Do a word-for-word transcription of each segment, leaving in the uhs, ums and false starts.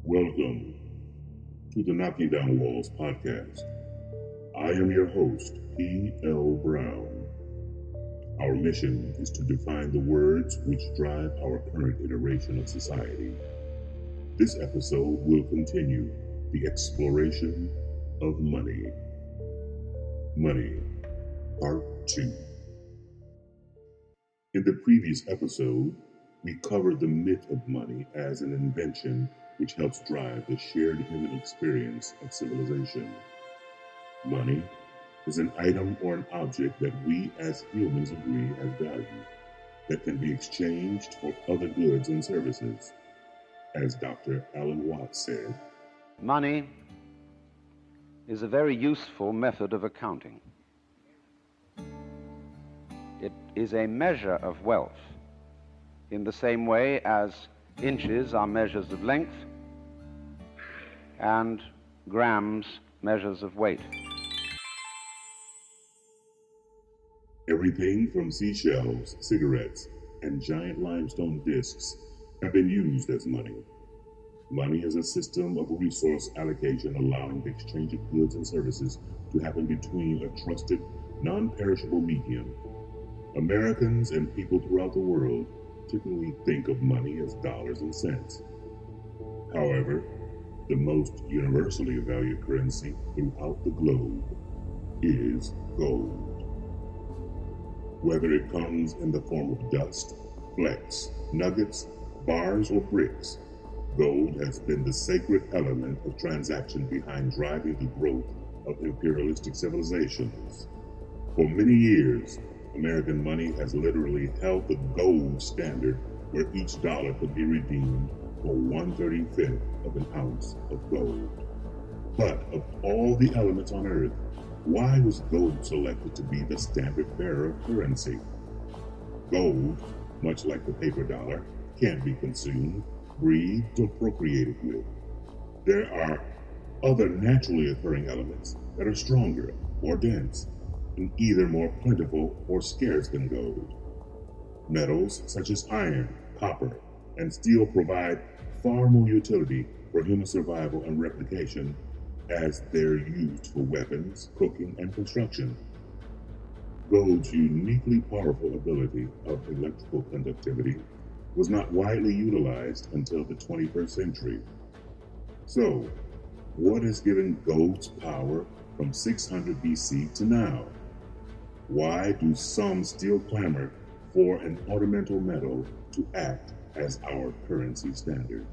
Welcome to the Knocking Down Walls podcast. I am your host, P. L. Brown. Our mission is to define the words which drive our current iteration of society. This episode will continue the exploration of money. Money, Part two. In the previous episode, we covered the myth of money as an invention which helps drive the shared human experience of civilization. Money is an item or an object that we as humans agree has value, that can be exchanged for other goods and services. As Doctor Alan Watts said, money is a very useful method of accounting. It is a measure of wealth, in the same way as inches are measures of length and grams measures of weight. Everything from seashells, cigarettes, and giant limestone discs have been used as money. Money is a system of resource allocation allowing the exchange of goods and services to happen between a trusted, non-perishable medium. Americans and people throughout the world typically think of money as dollars and cents. However, the most universally valued currency throughout the globe is gold. Whether it comes in the form of dust, flecks, nuggets, bars, or bricks, gold has been the sacred element of transaction behind driving the growth of imperialistic civilizations. For many years, American money has literally held the gold standard where each dollar could be redeemed for one thirty-fifth of an ounce of gold. But of all the elements on earth, why was gold selected to be the standard bearer of currency? Gold, much like the paper dollar, can't be consumed, breathed, or procreated with. There are other naturally occurring elements that are stronger, more dense, and either more plentiful or scarce than gold. Metals such as iron, copper, and steel provide far more utility for human survival and replication as they're used for weapons, cooking, and construction. Gold's uniquely powerful ability of electrical conductivity was not widely utilized until the twenty-first century. So, what has given gold's power from six hundred B C to now? Why do some still clamor for an ornamental metal to act as our currency standard?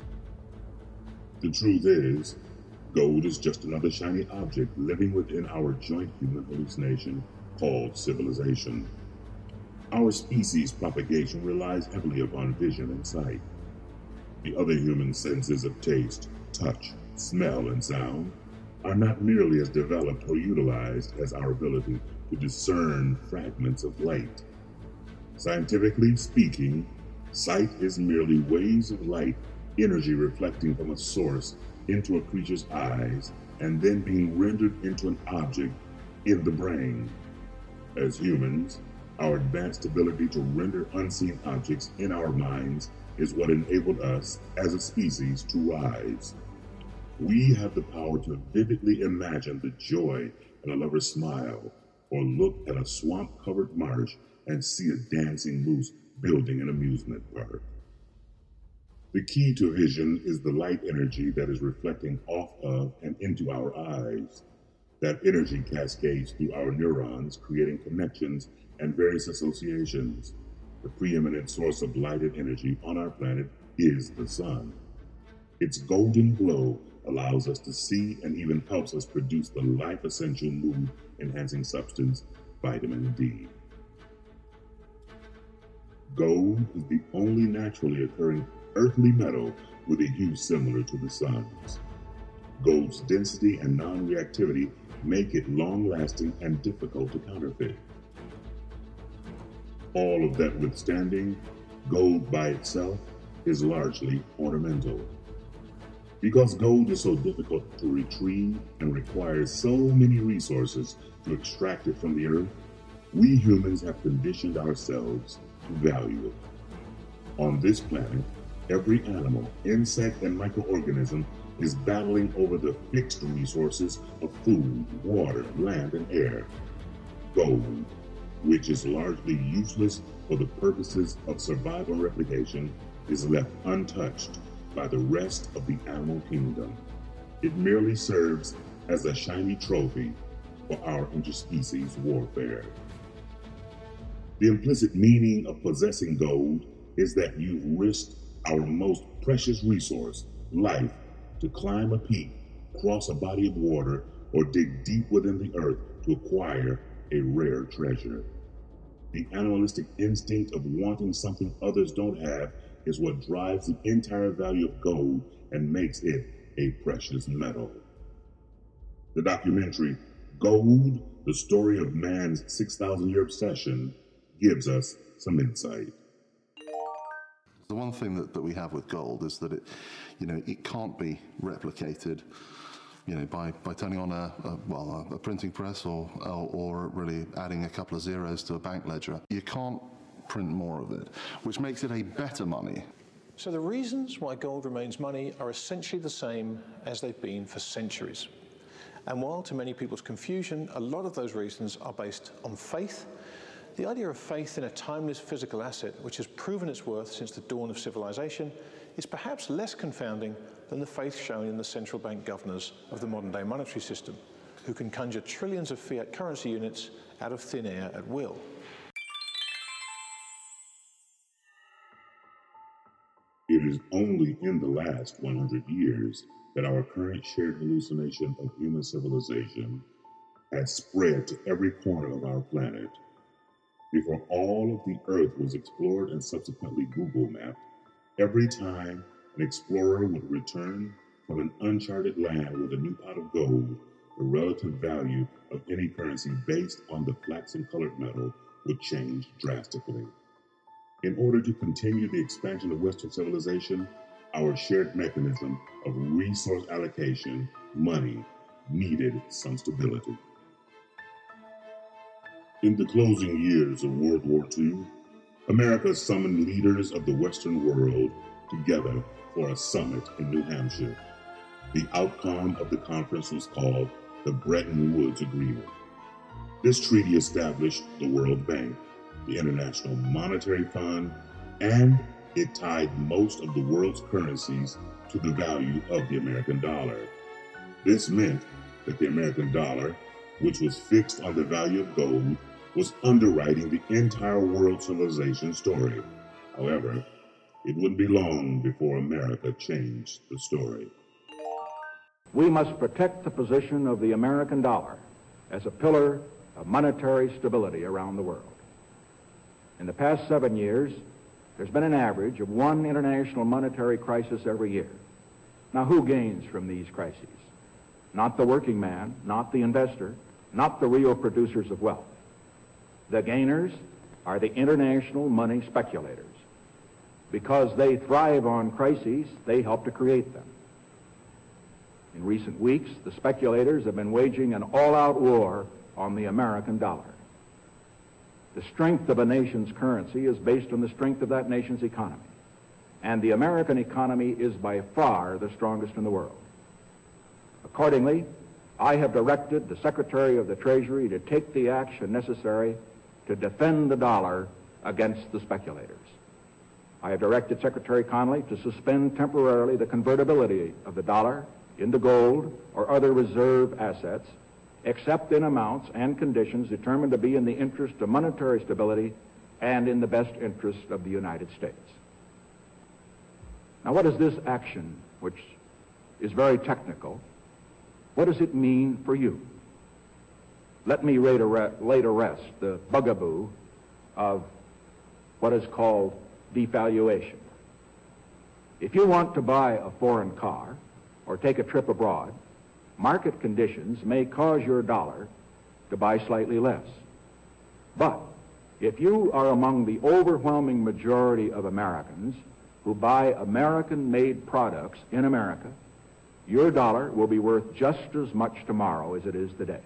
The truth is, gold is just another shiny object living within our joint human hallucination called civilization. Our species' propagation relies heavily upon vision and sight. The other human senses of taste, touch, smell, and sound are not nearly as developed or utilized as our ability to discern fragments of light. Scientifically speaking, sight is merely waves of light, energy reflecting from a source into a creature's eyes and then being rendered into an object in the brain. As humans, our advanced ability to render unseen objects in our minds is what enabled us as a species to rise. We have the power to vividly imagine the joy in a lover's smile, or look at a swamp-covered marsh and see a dancing moose building an amusement park. The key to vision is the light energy that is reflecting off of and into our eyes. That energy cascades through our neurons, creating connections and various associations. The preeminent source of lighted energy on our planet is the sun. Its golden glow allows us to see and even helps us produce the life-essential mood-enhancing substance, vitamin D. Gold is the only naturally occurring earthly metal with a hue similar to the sun's. Gold's density and non-reactivity make it long-lasting and difficult to counterfeit. All of that withstanding, gold by itself is largely ornamental. Because gold is so difficult to retrieve and requires so many resources to extract it from the earth, we humans have conditioned ourselves to value it. On this planet, every animal, insect, and microorganism is battling over the fixed resources of food, water, land, and air. Gold, which is largely useless for the purposes of survival and replication, is left untouched by the rest of the animal kingdom. It merely serves as a shiny trophy for our interspecies warfare. The implicit meaning of possessing gold is that you've risked our most precious resource, life, to climb a peak, cross a body of water, or dig deep within the earth to acquire a rare treasure. The animalistic instinct of wanting something others don't have is what drives the entire value of gold and makes it a precious metal. The documentary Gold, the story of man's six thousand year obsession, gives us some insight. The one thing that, that we have with gold is that it, you know, it can't be replicated, you know, by, by turning on a, a well a, a printing press or, or or really adding a couple of zeros to a bank ledger. You can't print more of it, which makes it a better money. So the reasons why gold remains money are essentially the same as they've been for centuries. And while to many people's confusion, a lot of those reasons are based on faith, the idea of faith in a timeless physical asset which has proven its worth since the dawn of civilization is perhaps less confounding than the faith shown in the central bank governors of the modern-day monetary system, who can conjure trillions of fiat currency units out of thin air at will. It is only in the last one hundred years that our current shared hallucination of human civilization has spread to every corner of our planet. Before all of the Earth was explored and subsequently Google mapped, every time an explorer would return from an uncharted land with a new pot of gold, the relative value of any currency based on the flaxen-colored metal would change drastically. In order to continue the expansion of Western civilization, our shared mechanism of resource allocation, money, needed some stability. In the closing years of World War Two, America summoned leaders of the Western world together for a summit in New Hampshire. The outcome of the conference was called the Bretton Woods Agreement. This treaty established the World Bank, the International Monetary Fund, and it tied most of the world's currencies to the value of the American dollar. This meant that the American dollar, which was fixed on the value of gold, was underwriting the entire world civilization story. However, it wouldn't be long before America changed the story. We must protect the position of the American dollar as a pillar of monetary stability around the world. In the past seven years, there's been an average of one international monetary crisis every year. Now, who gains from these crises? Not the working man, not the investor, not the real producers of wealth. The gainers are the international money speculators. Because they thrive on crises, they help to create them. In recent weeks, the speculators have been waging an all-out war on the American dollar. The strength of a nation's currency is based on the strength of that nation's economy. And the American economy is by far the strongest in the world. Accordingly, I have directed the Secretary of the Treasury to take the action necessary to defend the dollar against the speculators. I have directed Secretary Connally to suspend temporarily the convertibility of the dollar into gold or other reserve assets, except in amounts and conditions determined to be in the interest of monetary stability and in the best interest of the United States. Now, what is this action, which is very technical, what does it mean for you? Let me lay to rest the bugaboo of what is called devaluation. If you want to buy a foreign car or take a trip abroad, market conditions may cause your dollar to buy slightly less. But if you are among the overwhelming majority of Americans who buy American-made products in America, your dollar will be worth just as much tomorrow as it is today.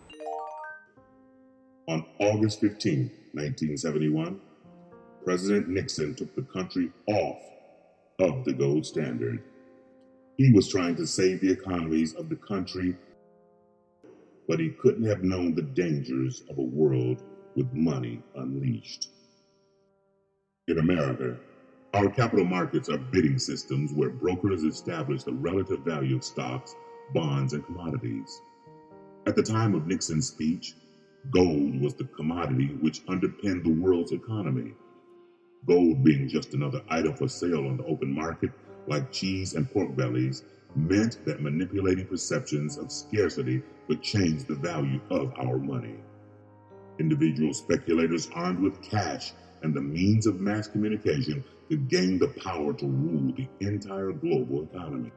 On August fifteenth, nineteen seventy-one, President Nixon took the country off of the gold standard. He was trying to save the economies of the country, but he couldn't have known the dangers of a world with money unleashed. In America, our capital markets are bidding systems where brokers establish the relative value of stocks, bonds, and commodities. At the time of Nixon's speech, gold was the commodity which underpinned the world's economy. Gold, being just another item for sale on the open market, like cheese and pork bellies, meant that manipulating perceptions of scarcity could change the value of our money. Individual speculators armed with cash and the means of mass communication could gain the power to rule the entire global economy.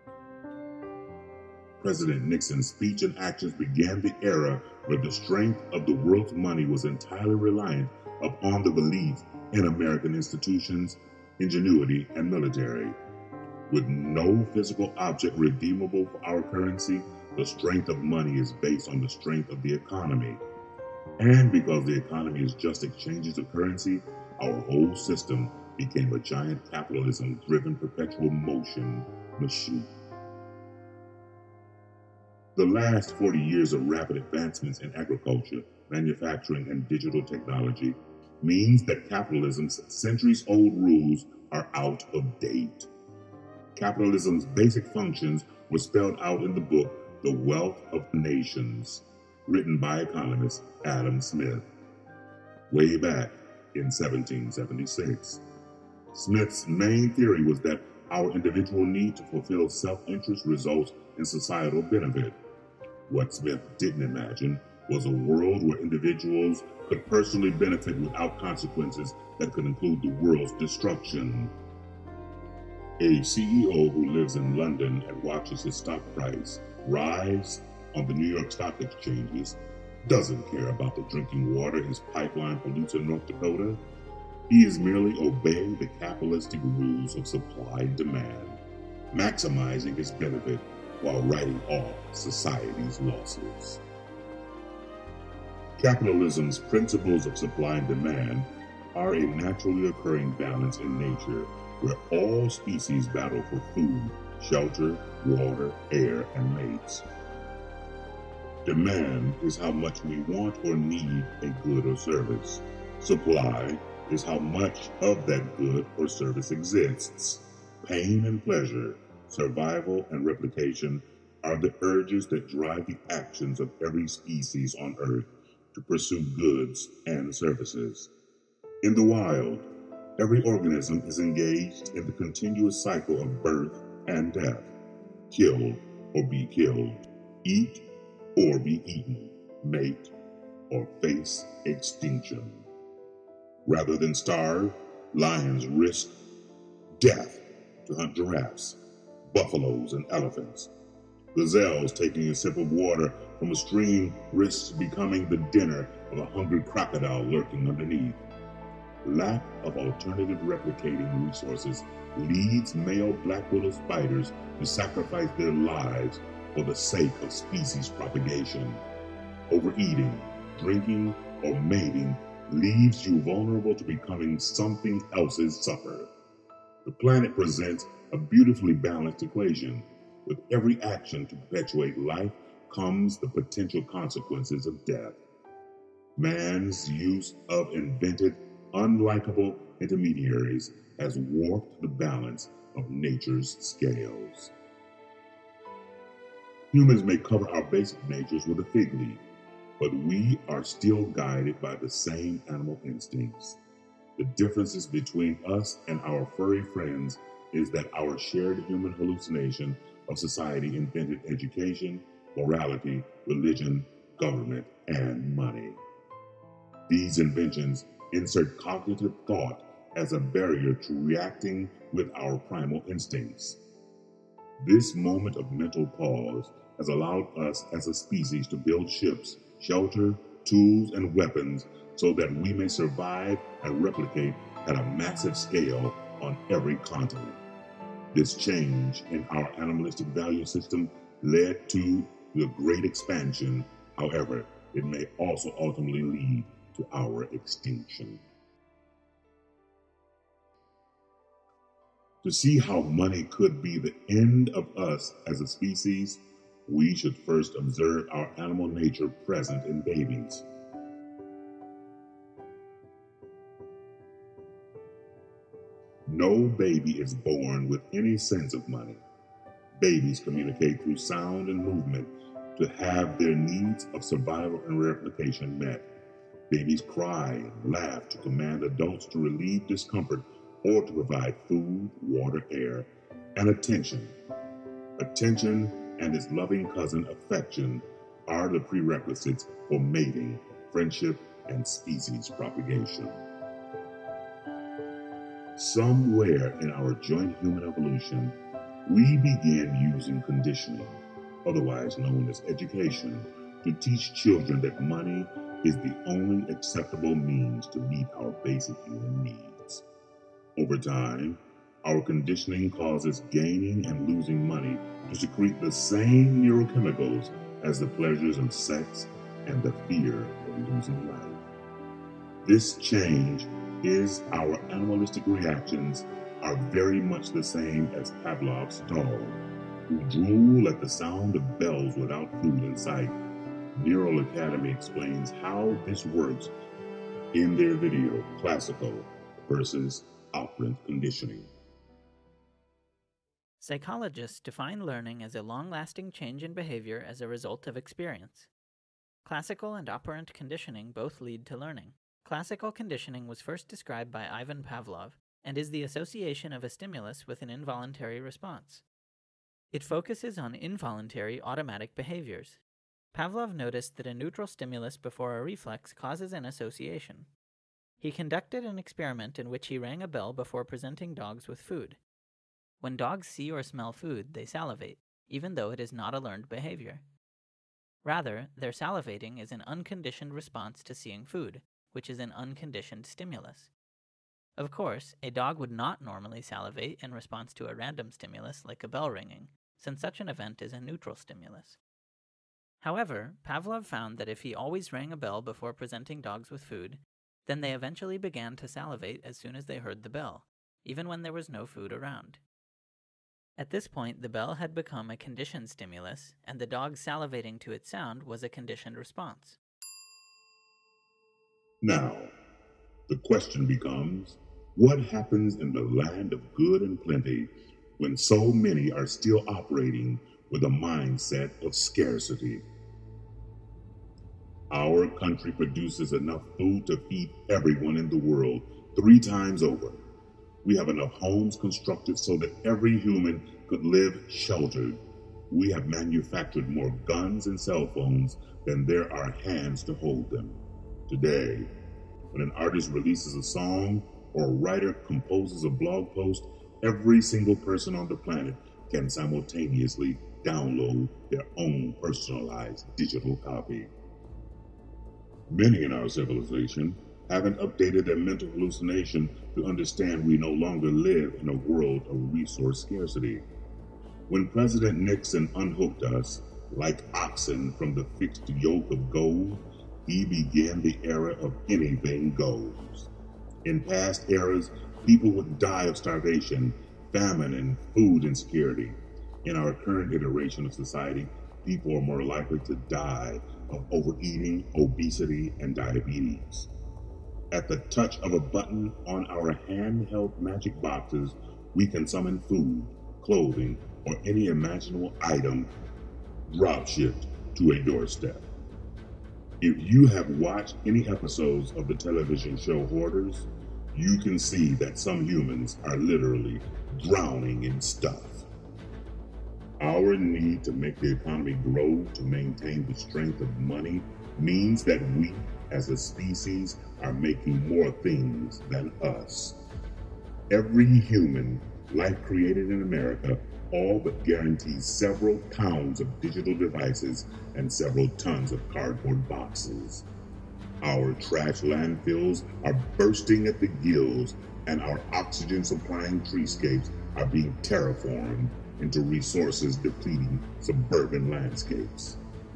President Nixon's speech and actions began the era where the strength of the world's money was entirely reliant upon the belief in American institutions, ingenuity, and military. With no physical object redeemable for our currency, the strength of money is based on the strength of the economy. And because the economy is just exchanges of currency, our whole system became a giant capitalism-driven perpetual motion machine. The last forty years of rapid advancements in agriculture, manufacturing, and digital technology means that capitalism's centuries-old rules are out of date. Capitalism's basic functions were spelled out in the book The Wealth of Nations, written by economist Adam Smith, way back in seventeen seventy-six. Smith's main theory was that our individual need to fulfill self-interest results in societal benefit. What Smith didn't imagine was a world where individuals could personally benefit without consequences that could include the world's destruction. A C E O who lives in London and watches his stock price rise on the New York Stock Exchanges doesn't care about the drinking water his pipeline pollutes in North Dakota. He is merely obeying the capitalistic rules of supply and demand, maximizing his benefit while writing off society's losses. Capitalism's principles of supply and demand are a naturally occurring balance in nature where all species battle for food, shelter, water, air, and mates. Demand is how much we want or need a good or service. Supply is how much of that good or service exists. Pain and pleasure, survival and replication are the urges that drive the actions of every species on Earth to pursue goods and services. In the wild, every organism is engaged in the continuous cycle of birth and death, kill or be killed, eat or be eaten, mate or face extinction. Rather than starve, lions risk death to hunt giraffes, buffaloes, and elephants. Gazelles taking a sip of water from a stream risks becoming the dinner of a hungry crocodile lurking underneath. Lack of alternative replicating resources leads male black widow spiders to sacrifice their lives for the sake of species propagation. Overeating, drinking, or mating leaves you vulnerable to becoming something else's supper. The planet presents a beautifully balanced equation. With every action to perpetuate life comes the potential consequences of death. Man's use of invented, unlikable intermediaries has warped the balance of nature's scales. Humans may cover our basic natures with a fig leaf, but we are still guided by the same animal instincts. The differences between us and our furry friends is that our shared human hallucination of society invented education, morality, religion, government, and money. These inventions insert cognitive thought as a barrier to reacting with our primal instincts. This moment of mental pause has allowed us as a species to build ships, shelter, tools, and weapons so that we may survive and replicate at a massive scale on every continent. This change in our animalistic value system led to the Great Expansion. However, it may also ultimately lead to our extinction. To see how money could be the end of us as a species, we should first observe our animal nature present in babies. No baby is born with any sense of money. Babies communicate through sound and movement to have their needs of survival and replication met. Babies cry and laugh to command adults to relieve discomfort or to provide food, water, air, and attention. Attention and its loving cousin, affection, are the prerequisites for mating, friendship, and species propagation. Somewhere in our joint human evolution, we began using conditioning, otherwise known as education, to teach children that money is the only acceptable means to meet our basic human needs. Over time, our conditioning causes gaining and losing money to secrete the same neurochemicals as the pleasures of sex and the fear of losing life. This change is our animalistic reactions are very much the same as Pavlov's dog, who drool at the sound of bells without food in sight. Neural Academy explains how this works in their video, Classical versus Operant Conditioning. Psychologists define learning as a long-lasting change in behavior as a result of experience. Classical and operant conditioning both lead to learning. Classical conditioning was first described by Ivan Pavlov and is the association of a stimulus with an involuntary response. It focuses on involuntary automatic behaviors. Pavlov noticed that a neutral stimulus before a reflex causes an association. He conducted an experiment in which he rang a bell before presenting dogs with food. When dogs see or smell food, they salivate, even though it is not a learned behavior. Rather, their salivating is an unconditioned response to seeing food, which is an unconditioned stimulus. Of course, a dog would not normally salivate in response to a random stimulus like a bell ringing, since such an event is a neutral stimulus. However, Pavlov found that if he always rang a bell before presenting dogs with food, then they eventually began to salivate as soon as they heard the bell, even when there was no food around. At this point, the bell had become a conditioned stimulus, and the dog salivating to its sound was a conditioned response. Now, the question becomes, what happens in the land of good and plenty when so many are still operating with a mindset of scarcity? Our country produces enough food to feed everyone in the world three times over. We have enough homes constructed so that every human could live sheltered. We have manufactured more guns and cell phones than there are hands to hold them. Today, when an artist releases a song or a writer composes a blog post, every single person on the planet can simultaneously download their own personalized digital copy. Many in our civilization haven't updated their mental hallucination to understand we no longer live in a world of resource scarcity. When President Nixon unhooked us, like oxen from the fixed yoke of gold, he began the era of anything goes. In past eras, people would die of starvation, famine, and food insecurity. In our current iteration of society, people are more likely to die of overeating, obesity, and diabetes. At the touch of a button on our handheld magic boxes, we can summon food, clothing, or any imaginable item drop-shipped to a doorstep. If you have watched any episodes of the television show Hoarders, you can see that some humans are literally drowning in stuff. Our need to make the economy grow to maintain the strength of money means that we, as a species, are making more things than us. Every human life created in America all but guarantees several pounds of digital devices and several tons of cardboard boxes. Our trash landfills are bursting at the gills, and our oxygen-supplying treescapes are being terraformed into resources-depleting suburban landscapes.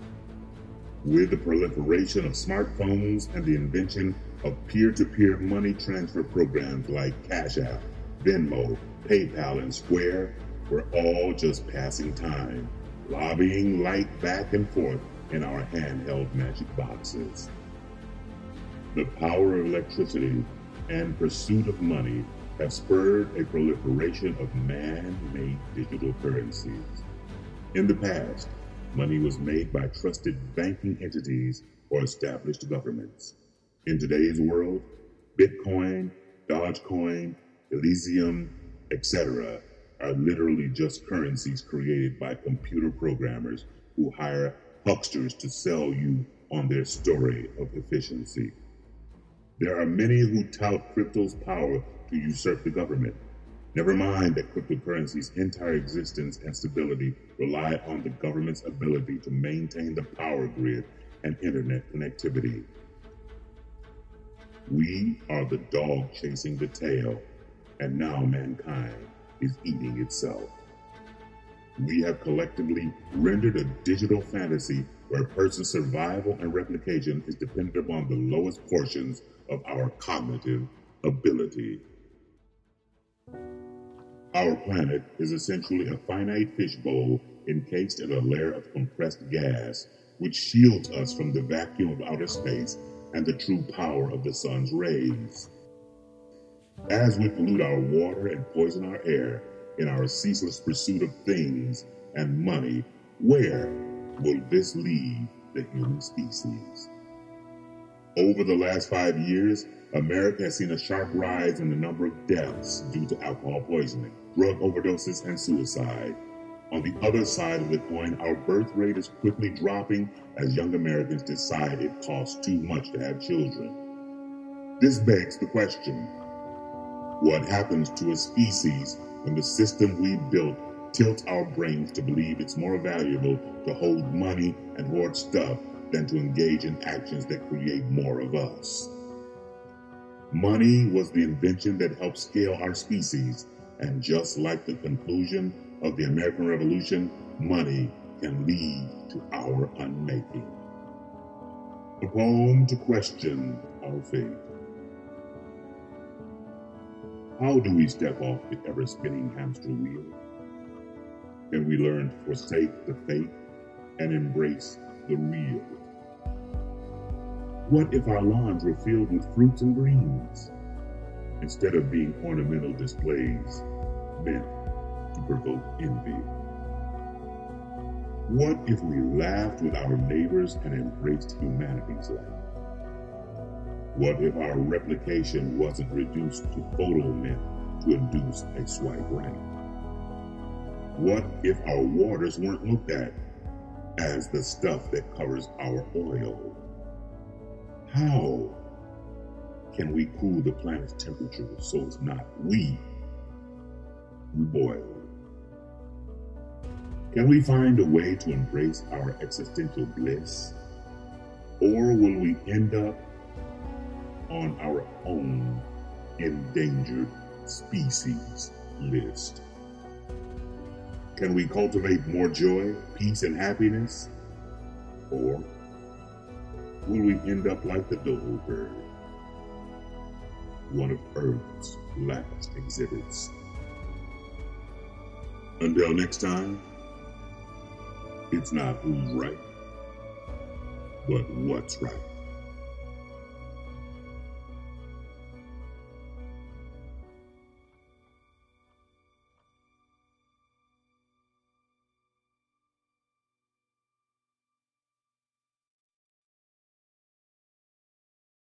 With the proliferation of smartphones and the invention of peer-to-peer money transfer programs like Cash App, Venmo, PayPal, and Square were all just passing time, lobbying light back and forth in our handheld magic boxes. The power of electricity and pursuit of money have spurred a proliferation of man-made digital currencies. In the past, money was made by trusted banking entities or established governments. In today's world, Bitcoin, Dogecoin, Elysium, et cetera are literally just currencies created by computer programmers who hire hucksters to sell you on their story of efficiency. There are many who tout crypto's power to usurp the government. Never mind that cryptocurrency's entire existence and stability rely on the government's ability to maintain the power grid and internet connectivity. We are the dog chasing the tail, and now mankind is eating itself. We have collectively rendered a digital fantasy where a person's survival and replication is dependent upon the lowest portions of our cognitive ability. Our planet is essentially a finite fishbowl encased in a layer of compressed gas, which shields us from the vacuum of outer space and the true power of the sun's rays. As we pollute our water and poison our air in our ceaseless pursuit of things and money, where will this leave the human species? Over the last five years, America has seen a sharp rise in the number of deaths due to alcohol poisoning, drug overdoses, and suicide. On the other side of the coin, our birth rate is quickly dropping as young Americans decide it costs too much to have children. This begs the question, what happens to a species when the system we built tilts our brains to believe it's more valuable to hold money and hoard stuff than to engage in actions that create more of us? Money was the invention that helped scale our species, and just like the conclusion of the American Revolution, money can lead to our unmaking. A poem to question our fate. How do we step off the ever-spinning hamster wheel? Can we learn to forsake the fake and embrace the real? What if our lawns were filled with fruits and greens, instead of being ornamental displays meant to provoke envy? What if we laughed with our neighbors and embraced humanity's life? What if our replication wasn't reduced to photo meant to induce a swipe right? What if our waters weren't looked at as the stuff that covers our oil? How can we cool the planet's temperature so it's not we who boil? Can we find a way to embrace our existential bliss? Or will we end up on our own endangered species list? Can we cultivate more joy, peace, and happiness? Or will we end up like the dodo bird, one of Earth's last exhibits? Until next time, it's not who's right, but what's right.